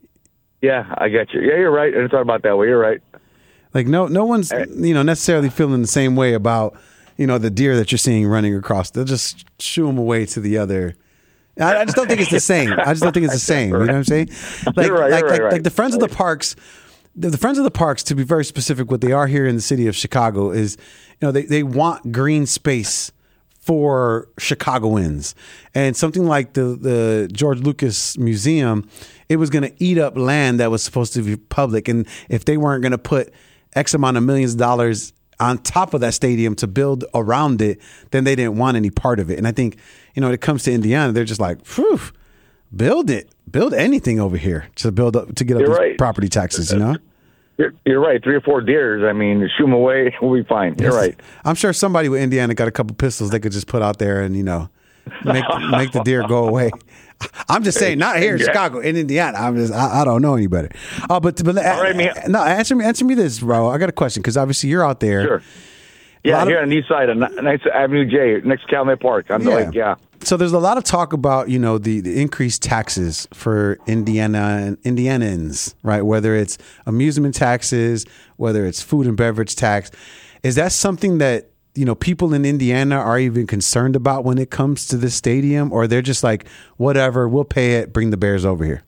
Speaker 10: Yeah, I get you. Yeah, you're right. I didn't thought about that way. You're right.
Speaker 6: Like no, no one's you know necessarily feeling the same way about you know the deer that you're seeing running across. They'll just shoo them away to the other. I, I just don't think it's the same. I just don't think it's the same. You know what I'm saying? Like,
Speaker 10: you're right,
Speaker 6: like,
Speaker 10: you're
Speaker 6: like,
Speaker 10: right,
Speaker 6: like the Friends of the Parks. The, the Friends of the Parks, to be very specific, what they are here in the city of Chicago is, you know, they, they want green space for Chicagoans. And something like the, the George Lucas Museum, it was going to eat up land that was supposed to be public. And if they weren't going to put X amount of millions of dollars on top of that stadium to build around it, then they didn't want any part of it. And I think, you know, when it comes to Indiana, they're just like, phew, build it. Build anything over here to build up to get up
Speaker 10: You're
Speaker 6: these
Speaker 10: right.
Speaker 6: property taxes, you know?
Speaker 10: You're, you're right. Three or four deers. I mean, shoot them away. We'll be fine. You're right.
Speaker 6: I'm sure somebody with Indiana got a couple pistols they could just put out there and, you know, make make the deer go away. I'm just saying, not here in
Speaker 10: yeah.
Speaker 6: Chicago, in Indiana. I'm just, I, I don't know any better. Oh, but, but
Speaker 10: All right, man.
Speaker 6: no, answer me, answer me this, bro. I got a question because obviously you're out there.
Speaker 10: Sure. Yeah, here
Speaker 6: of,
Speaker 10: on the east side of Ninth Avenue J, next to Calumet Park. I'm
Speaker 6: yeah.
Speaker 10: like, yeah.
Speaker 6: So there's a lot of talk about, you know, the, the increased taxes for Indiana and Indianans, right? Whether it's amusement taxes, whether it's food and beverage tax. Is that something that, you know, people in Indiana are even concerned about when it comes to this stadium? Or they're just like, whatever, we'll pay it, bring the Bears over here?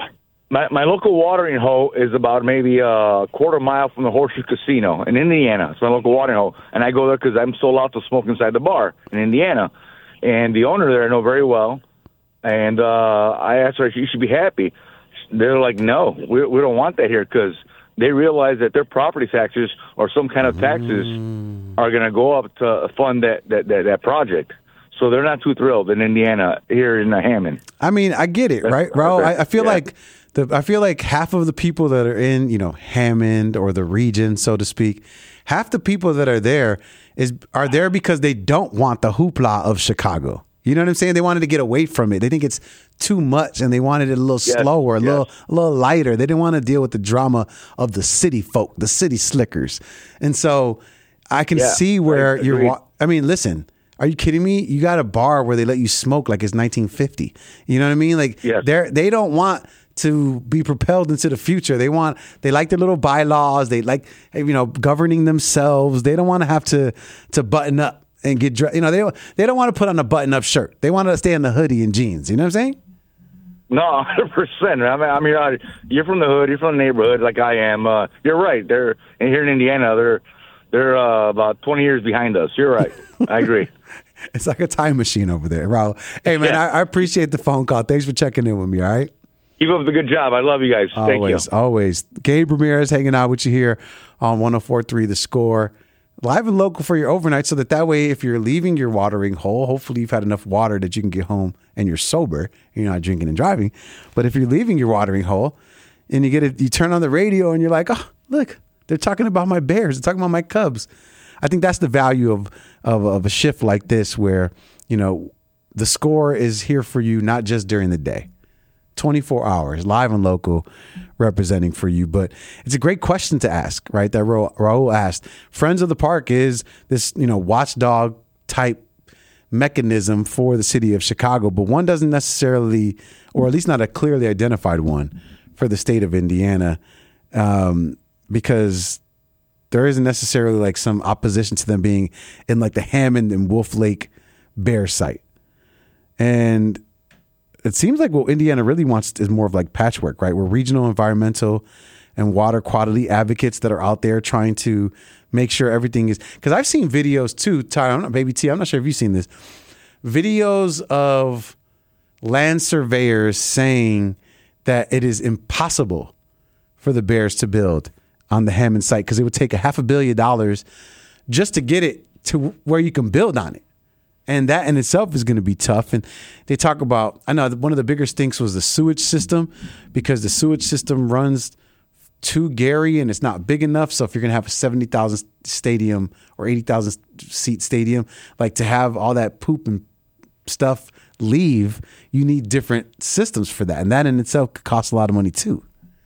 Speaker 10: My my local watering hole is about maybe a quarter mile from the Horseshoe Casino in Indiana. It's my local watering hole. And I go there because I'm so allowed to smoke inside the bar in Indiana. And the owner there I know very well. And uh, I asked her, you should be happy. They're like, no, we, we don't want that here because they realize that their property taxes or some kind of taxes mm. are going to go up to fund that, that, that, that project. So they're not too thrilled in Indiana here in Hammond.
Speaker 6: I mean, I get it, right, Raul? I, I feel
Speaker 10: yeah.
Speaker 6: like the I feel like half of the people that are in, you know, Hammond or the region, so to speak, half the people that are there is are there because they don't want the hoopla of Chicago. You know what I'm saying? They wanted to get away from it. They think it's too much, and they wanted it a little
Speaker 10: yes,
Speaker 6: slower, a
Speaker 10: yes.
Speaker 6: little a little lighter. They didn't want to deal with the drama of the city folk, the city slickers. And so I can
Speaker 10: yeah,
Speaker 6: see where
Speaker 10: right,
Speaker 6: you're.
Speaker 10: agreed.
Speaker 6: Wa- I mean, listen. Are you kidding me? You got a bar where they let you smoke like it's nineteen fifty. You know what I mean? Like
Speaker 10: yes.
Speaker 6: they're they don't want to be propelled into the future. They want they like their little bylaws. They like you know governing themselves. They don't want to have to to button up and get dressed. You know they don't, they don't want to put on a button up shirt. They want to stay in the hoodie and jeans. You know what I'm saying?
Speaker 10: No, one hundred percent. I mean, I mean, uh, you're from the hood. You're from the neighborhood, like I am. Uh, you're right. They're and here in Indiana. They're they're uh, about twenty years behind us. You're right. I agree.
Speaker 6: It's like a time machine over there, Raul. Hey, man,
Speaker 10: yeah.
Speaker 6: I, I appreciate the phone call. Thanks for checking in with me, all right?
Speaker 10: Keep up the good job. I love you guys. Thank you.
Speaker 6: Always, always. Gabe Ramirez hanging out with you here on one oh four point three The Score. Live and local for your overnight, so that that way if you're leaving your watering hole, hopefully you've had enough water that you can get home and you're sober, you're not drinking and driving. But if you're leaving your watering hole and you get it, you turn on the radio and you're like, oh, look, they're talking about my Bears. They're talking about my Cubs. I think that's the value of, of, of a shift like this where, you know, The Score is here for you, not just during the day. twenty-four hours, live and local, representing for you. But it's a great question to ask, right? That Ra- Raul asked. Friends of the Park is this, you know, watchdog type mechanism for the city of Chicago, but one doesn't necessarily, or at least not a clearly identified one for the state of Indiana, um, because there isn't necessarily like some opposition to them being in like the Hammond and Wolf Lake Bear site. And it seems like what Indiana really wants is more of like patchwork, right? We're regional environmental and water quality advocates that are out there trying to make sure everything is, because I've seen videos too, Ty, I'm not, Baby T, I'm not sure if you've seen this, videos of land surveyors saying that it is impossible for the Bears to build on the Hammond site because it would take a half a billion dollars just to get it to where you can build on it. And that in itself is going to be tough. And they talk about, I know one of the bigger stinks was the sewage system, because the sewage system runs to Gary and it's not big enough. So if you're going to have a seventy thousand stadium or eighty thousand seat stadium, like to have all that poop and stuff leave, you need different systems for that. And that in itself could cost a lot of money too.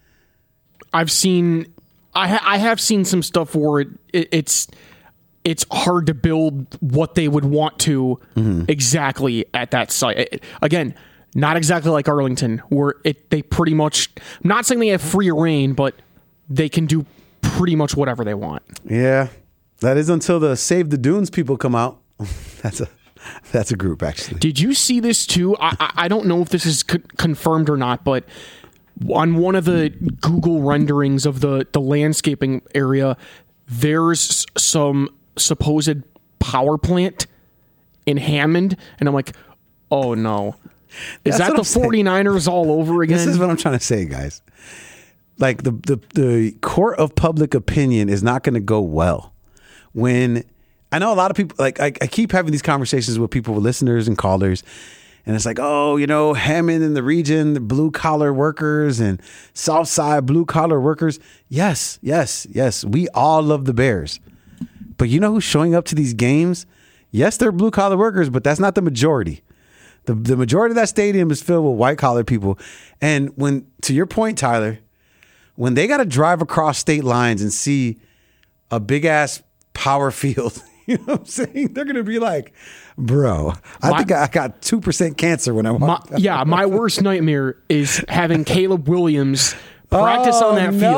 Speaker 7: I've seen, I, ha- I have seen some stuff where it, it, it's, it's hard to build what they would want to mm-hmm. exactly at that site. It, again, not exactly like Arlington, where it they pretty much, I'm not saying they have free reign, but they can do pretty much whatever they want.
Speaker 6: Yeah, that is until the Save the Dunes people come out. That's a that's a group, actually.
Speaker 7: Did you see this too? I, I, I don't know if this is co- confirmed or not, but on one of the Google renderings of the, the landscaping area, there's some supposed power plant in Hammond, and I'm like, oh no. Is
Speaker 6: That's
Speaker 7: that the 49ers all over again?
Speaker 6: This is what I'm trying to say, guys. Like the the, the court of public opinion is not going to go well. When I know a lot of people, like I, I keep having these conversations with people, with listeners and callers, and it's like, oh, you know, Hammond in the region, the blue collar workers and South Side blue collar workers. Yes, yes, yes. We all love the Bears. But you know who's showing up to these games? Yes, they're blue collar workers, but that's not the majority. The the majority of that stadium is filled with white collar people. And when, to your point, Tyler, when they got to drive across state lines and see a big ass power field, you know what I'm saying? They're going to be like, bro, I my, think I got two percent cancer when I walk.
Speaker 7: My, yeah, my worst nightmare is having Caleb Williams practice oh, on that field.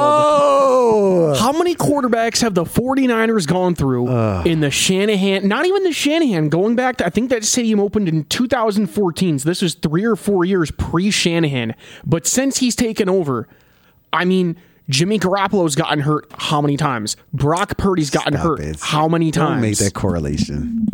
Speaker 6: No.
Speaker 7: How many quarterbacks have the 49ers gone through uh. in the Shanahan, not even the Shanahan, going back to, I think that stadium opened in two thousand fourteen, so this was three or four years pre-Shanahan. But since he's taken over, I mean, Jimmy Garoppolo's gotten hurt how many times? Brock Purdy's gotten
Speaker 6: Stop
Speaker 7: hurt
Speaker 6: it.
Speaker 7: how many times?
Speaker 6: Don't make that correlation.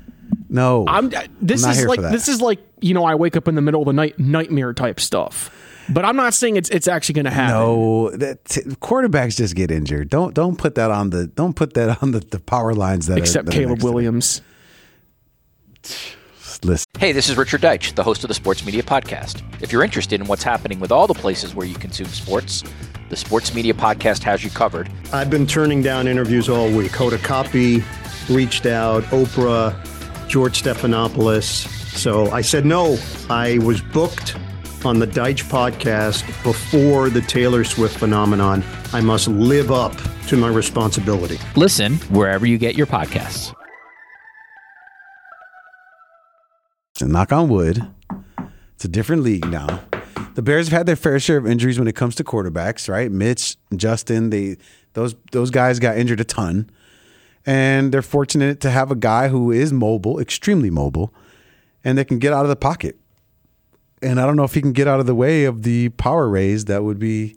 Speaker 6: No.
Speaker 7: I'm, this
Speaker 6: I'm
Speaker 7: is like this is like, you know, I wake up in the middle of the night, nightmare type stuff. But I'm not saying it's it's actually going to happen.
Speaker 6: No, that t- quarterbacks just get injured. Don't don't put that on the don't put that on the, the power lines that
Speaker 7: except
Speaker 6: are, that
Speaker 7: Caleb Williams.
Speaker 6: Listen.
Speaker 11: Hey, this is Richard Deitch, the host of the Sports Media Podcast. If you're interested in what's happening with all the places where you consume sports, the Sports Media Podcast has you covered.
Speaker 12: I've been turning down interviews all week. Hoda Kotb reached out, Oprah, George Stephanopoulos. So I said no. I was booked on the Deitch podcast before the Taylor Swift phenomenon. I must live up to my responsibility.
Speaker 11: Listen wherever you get your podcasts.
Speaker 6: And knock on wood, it's a different league now. The Bears have had their fair share of injuries when it comes to quarterbacks, right? Mitch, Justin, they those those guys got injured a ton. And they're fortunate to have a guy who is mobile, extremely mobile, and they can get out of the pocket. And I don't know if he can get out of the way of the power raise that would be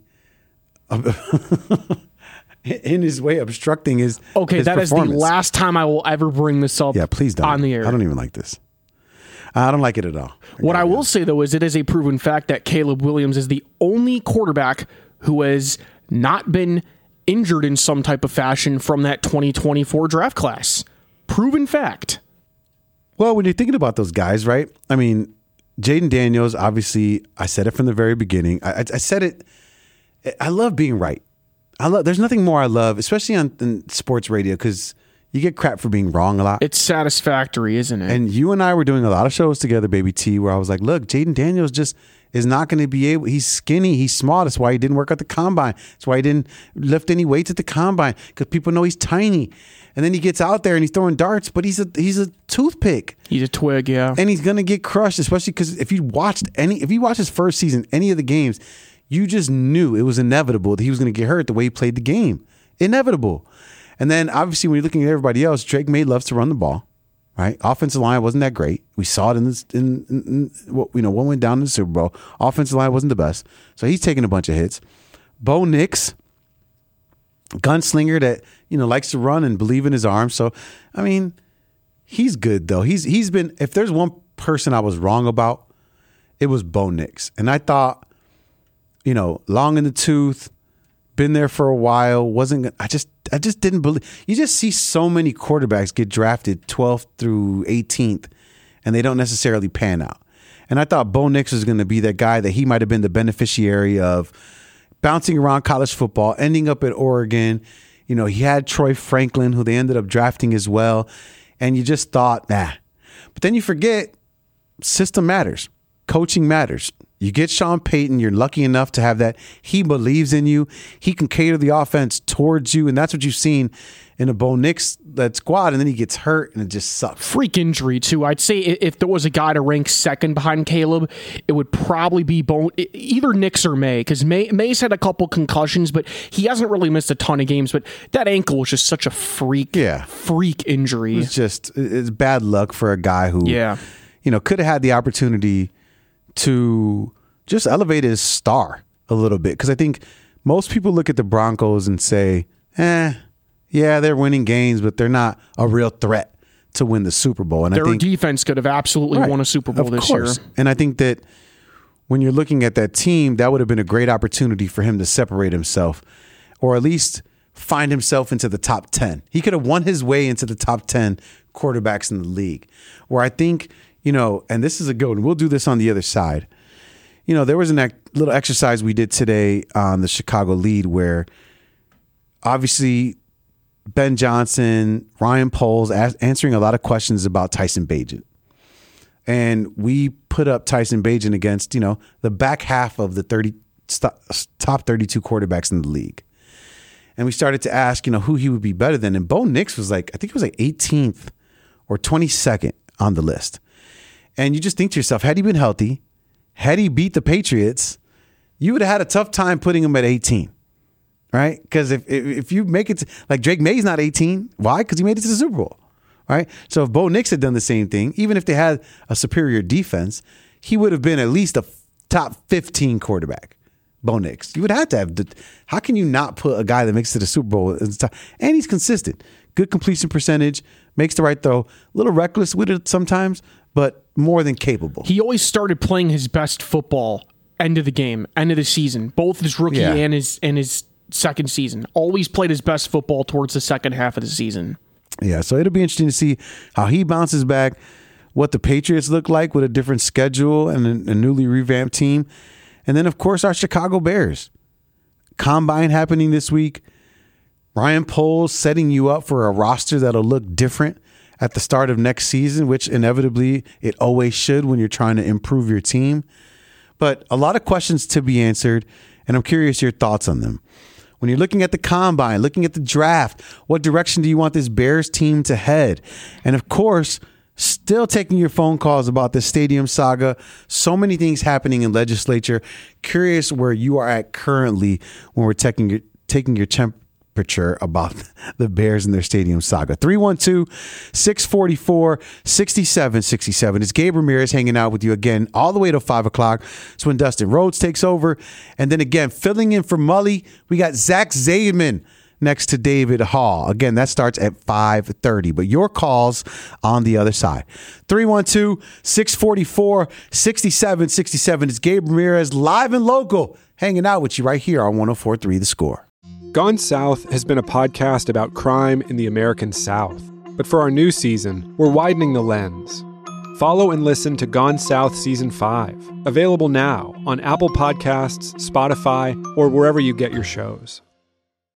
Speaker 6: in his way, obstructing his
Speaker 7: Okay,
Speaker 6: his
Speaker 7: that is the last time I will ever bring this up
Speaker 6: yeah, please don't.
Speaker 7: on the air.
Speaker 6: I don't even like this. I don't like it at all.
Speaker 7: What I will say, though, is it is a proven fact that Caleb Williams is the only quarterback who has not been injured in some type of fashion from that twenty twenty-four draft class. Proven fact.
Speaker 6: Well, when you're thinking about those guys, right? I mean, Jaden Daniels, obviously, I said it from the very beginning. I, I, I said it. I love being right. I love. There's nothing more I love, especially on, on sports radio, because you get crap for being wrong a lot.
Speaker 7: It's satisfactory, isn't it?
Speaker 6: And you and I were doing a lot of shows together, Baby T, where I was like, look, Jaden Daniels just is not going to be able. He's skinny. He's small. That's why he didn't work at the combine. That's why he didn't lift any weights at the combine, because people know he's tiny. And then he gets out there and he's throwing darts, but he's a he's a toothpick.
Speaker 7: He's a twig, yeah.
Speaker 6: And he's going to get crushed, especially because if you watched any, if you watched his first season, any of the games, you just knew it was inevitable that he was going to get hurt the way he played the game. Inevitable. And then obviously when you're looking at everybody else, Drake May loves to run the ball, right? Offensive line wasn't that great. We saw it in this, in, in, in what you know, what went down in the Super Bowl. Offensive line wasn't the best, so he's taking a bunch of hits. Bo Nix, gunslinger that you know likes to run and believe in his arm. So, I mean, he's good though. He's he's been. If there's one person I was wrong about, it was Bo Nix, and I thought, you know, long in the tooth. Been there for a while. Wasn't I just I just didn't believe. You just see so many quarterbacks get drafted twelfth through eighteenth, and they don't necessarily pan out. And I thought Bo Nix was going to be that guy that he might have been the beneficiary of bouncing around college football, ending up at Oregon. You know, he had Troy Franklin, who they ended up drafting as well. And you just thought, nah. But then you forget, system matters. Coaching matters. You get Sean Payton, you're lucky enough to have that. He believes in you. He can cater the offense towards you, and that's what you've seen in a Bo Nix that squad, and then he gets hurt, and it just sucks.
Speaker 7: Freak injury, too. I'd say if there was a guy to rank second behind Caleb, it would probably be Bo, either Nix or May, because May, May's had a couple concussions, but he hasn't really missed a ton of games, but that ankle was just such a freak,
Speaker 6: yeah.
Speaker 7: freak injury.
Speaker 6: It's just it's bad luck for a guy who
Speaker 7: yeah.
Speaker 6: you know, could have had the opportunity to just elevate his star a little bit. Because I think most people look at the Broncos and say, eh, yeah, they're winning games, but they're not a real threat to win the Super Bowl. And
Speaker 7: Their
Speaker 6: I think
Speaker 7: defense could have absolutely
Speaker 6: right,
Speaker 7: won a Super Bowl
Speaker 6: of
Speaker 7: this
Speaker 6: course.
Speaker 7: year.
Speaker 6: And I think that when you're looking at that team, that would have been a great opportunity for him to separate himself, or at least find himself into the top ten. He could have won his way into the top ten quarterbacks in the league. Where I think, you know, and this is a good one. We'll do this on the other side. You know, there was a ec- little exercise we did today on the Chicago Lead where obviously Ben Johnson, Ryan Poles as- answering a lot of questions about Tyson Bagent. And we put up Tyson Bagent against, you know, the back half of the thirty st- top thirty-two quarterbacks in the league. And we started to ask, you know, who he would be better than. And Bo Nix was like, I think it was like eighteenth or twenty-second on the list. And you just think to yourself, had he been healthy, had he beat the Patriots, you would have had a tough time putting him at eighteen, right? Because if, if if you make it to, like Drake May's not eighteen, why? Because he made it to the Super Bowl, right? So if Bo Nix had done the same thing, even if they had a superior defense, he would have been at least a top fifteen quarterback. Bo Nix, you would have to have. How can you not put a guy that makes it to the Super Bowl? And he's consistent, good completion percentage, makes the right throw, a little reckless with it sometimes, but more than capable.
Speaker 7: He always started playing his best football end of the game, end of the season, both his rookie
Speaker 6: Yeah.
Speaker 7: and his and his second season. Always played his best football towards the second half of the season.
Speaker 6: Yeah, so it'll be interesting to see how he bounces back, what the Patriots look like with a different schedule and a, a newly revamped team. And then, of course, our Chicago Bears. Combine happening this week. Ryan Poles setting you up for a roster that'll look different at the start of next season, which inevitably it always should when you're trying to improve your team. But a lot of questions to be answered, and I'm curious your thoughts on them. When you're looking at the combine, looking at the draft, what direction do you want this Bears team to head? And of course, still taking your phone calls about the stadium saga. So many things happening in legislature. Curious where you are at currently when we're taking your, taking your temperature about the Bears and their stadium saga. three one two, six four four, six seven six seven. It's Gabe Ramirez hanging out with you again all the way till five o'clock. It's when Dustin Rhodes takes over. And then again, filling in for Mully, we got Zach Zaidman next to David Hall. Again, that starts at five thirty. But your calls on the other side. three one two, six four four, six seven six seven. It's Gabe Ramirez, live and local, hanging out with you right here on one oh four point three The Score.
Speaker 13: Gone South has been a podcast about crime in the American South. But for our new season, we're widening the lens. Follow and listen to Gone South Season five, available now on Apple Podcasts, Spotify, or wherever you get your shows.